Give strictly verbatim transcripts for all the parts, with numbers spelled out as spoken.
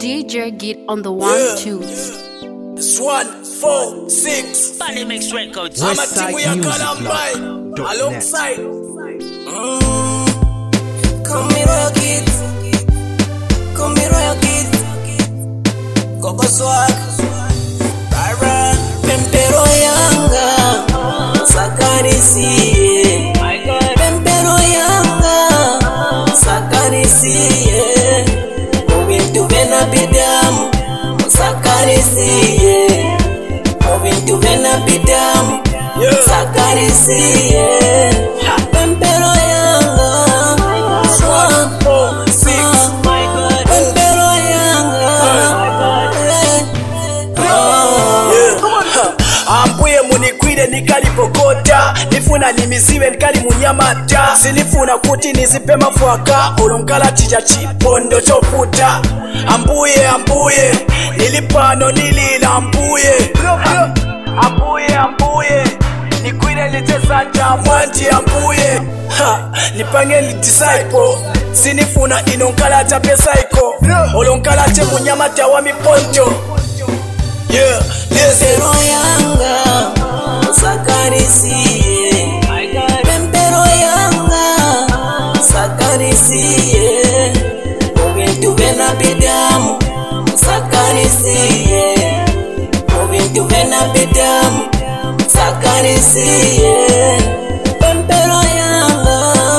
D J get on the one Yeah. twos. It's one, four, six. Funny Mix Records. I'm a team we are Columbine alongside. Mm. Come me royal kids. Come me royal kids. Coco swag. Rara. Pempero yanga. Sakarisi. Pempero yanga. Sakarisi. Moving to Vena Bidam. Sakarisi. Moving to Vena Bidam. Sakarisi. Pempero yanga. One, four, six. Pempero yanga. Ambuye munikwire nikalipokota, nifuna nimiziwe nikali munyamata, sinifuna kuti nizipe mafwaka olonkala chija chipondo choputa. Ambuye ambuye nilipano nilila ambuye ambuye ambuye nikwire litesanja mwanji ambuye ha, nipange ni disciple sinifuna inonkala cha pesaiko olonkala che munyamata wa miponjo. Yeah, Pempero yanga, Sakarisi. Pempero yanga, Sakarisi. Moving to Vena Bidam, Sakarisi. Moving to Vena Bidam, Sakarisi. Pempero yanga,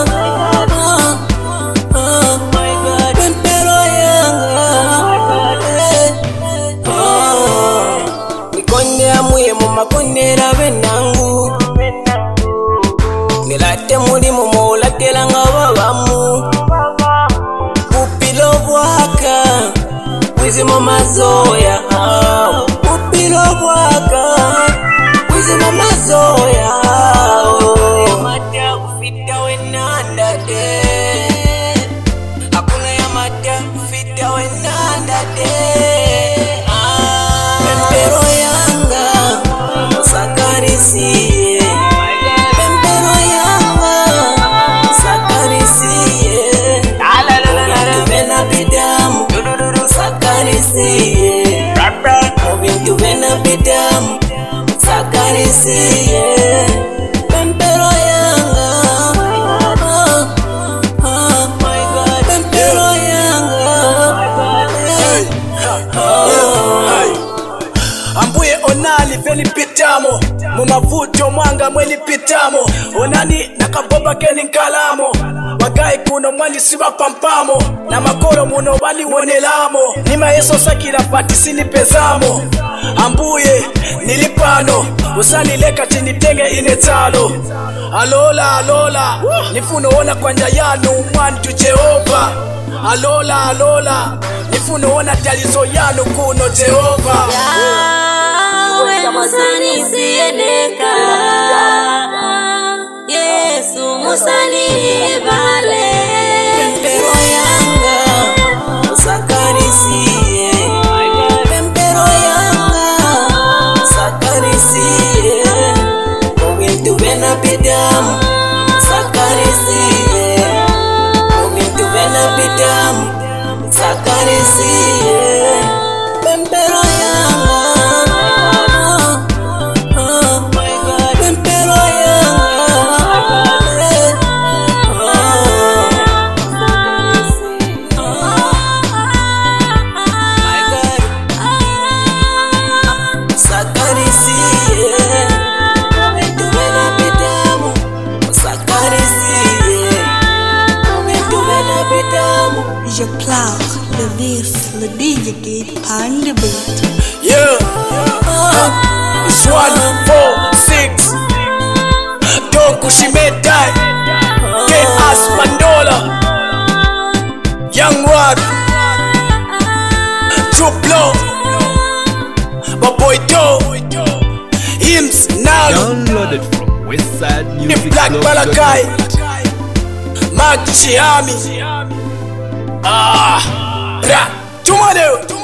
oh my God, Pempero yanga. Mikonde amuye mumakondera benangu, nilate muri mumulatela nga babamu. Upilo bwaka wizi mamazoya, upilo bwaka wizi mamazoya. Yamata kufita wenanda de, hakuna yamata kufita wenanda de. Pempero yanga, Sakarisi. Pempero yanga, Sakarisi. Moving to Vena Bidam, Sakarisi. Moving to Vena Bidam, Sakarisi. Pempero yanga, oh, oh my God, Pempero yanga. Ambuye onali veni pitamo, mumavuto mwanga mweni pitamo. Onani nakaboba keni nkalamo, wagai kuno mwani siba pampamo. Na makoro muno wali wonelamo, nima yeso sakila pati sini pezamo. Ambuye nilipano, usani leka tinitenge inetalo. Alola alola, nifuno ona kwanja yanu mwani tu Jehova. Alola alola, nifuno ona talizo yanu kuno Jehova. Yawe musani siendeka, Yesu musani vale. Pempero yanga, Sakarisi. Pempero yanga, Sakarisi. Moving to Vena Bidam, Sakarisi. Moving to Vena Bidam, Sakarisi. Pempero yanga, oh, oh my God, Pempero yanga. Sakarisi, moving to Vena Bidam, Sakarisi, moving to Vena Bidam. Je Clark, le vif, le D J Kid, and the beat. Yeah, uh, it's one, four, six. Don't Kushimedai, Get Us Mandola, Young Rod, Truplo, Boy Doe, Hims Nalu, Downloaded from Westside the Music Black Club. Balakai, Mark Chiami. Ah, Ra, tomorrow.